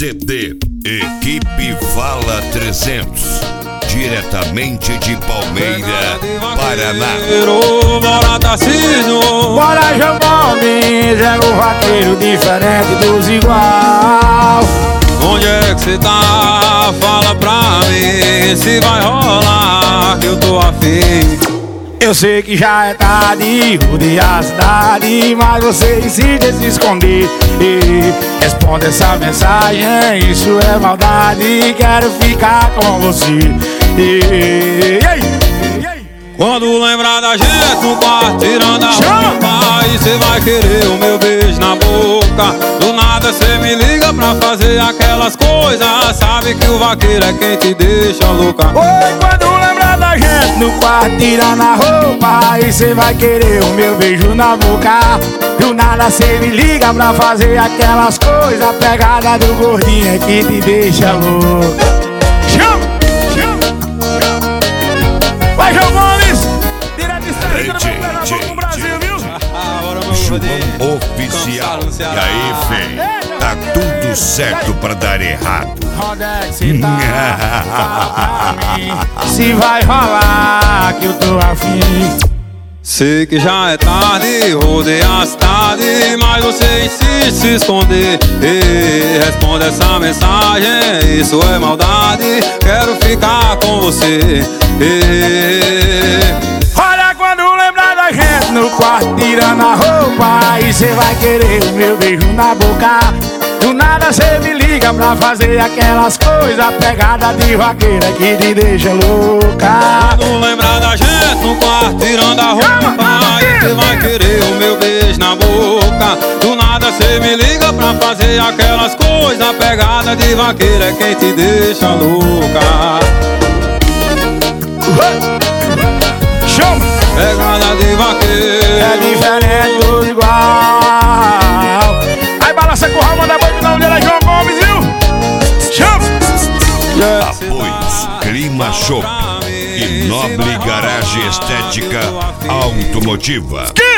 CD Equipe Fala 300, diretamente de Palmeira, Paraná. Bora Tarcísio, bora João Gomes, é o vaqueiro diferente dos igual. onde é que cê tá? Fala pra mim se vai rolar, que eu tô afim. Eu sei que já é tarde, rodear a cidade, mas você insiste em se esconder. Responde essa mensagem, isso é maldade, quero ficar com você. Quando lembrar da gente no quarto, tirando a roupa, aí cê vai querer o meu beijo na boca. Do nada cê me liga pra fazer aquelas coisas, sabe que o vaqueiro é quem te deixa louca. Oi, quando lembrar da gente no quarto, tirando a roupa, aí cê vai querer o meu beijo na boca. Do nada cê me liga pra fazer aquelas coisas, a pegada do gordinho é que te deixa louca. Chama! Vai, João Gomes! Direto de Estrela do Brasil, viu? João Oficial. E aí, fei? Tá tudo certo pra dar errado. Rodex, cê tá fala pra mim se vai rolar, que eu tô afim. Sei que já é tarde, rodei a cidade, mas você insiste em se esconder. Responde essa mensagem, isso é maldade, quero ficar com você. Olha, quando lembrar da gente no quarto, tirando a roupa, aí cê vai querer o meu beijo na boca. Do nada cê me liga pra fazer aquelas coisas, pegada de vaqueira que te deixa louca. Quando lembrar da gente no quarto, tirando a roupa, aí cê vai querer o meu beijo na boca. Do nada cê me liga pra fazer aquelas coisas, pegada de vaqueira é quem te deixa louca. Chama! Pegada de vaqueiro é diferente dos igual. Aí balança com o Ramon da Boi, não dele é João Gomes, viu? Chama! Apoios Clima Shop e Nobre Garagem Estética Automotiva.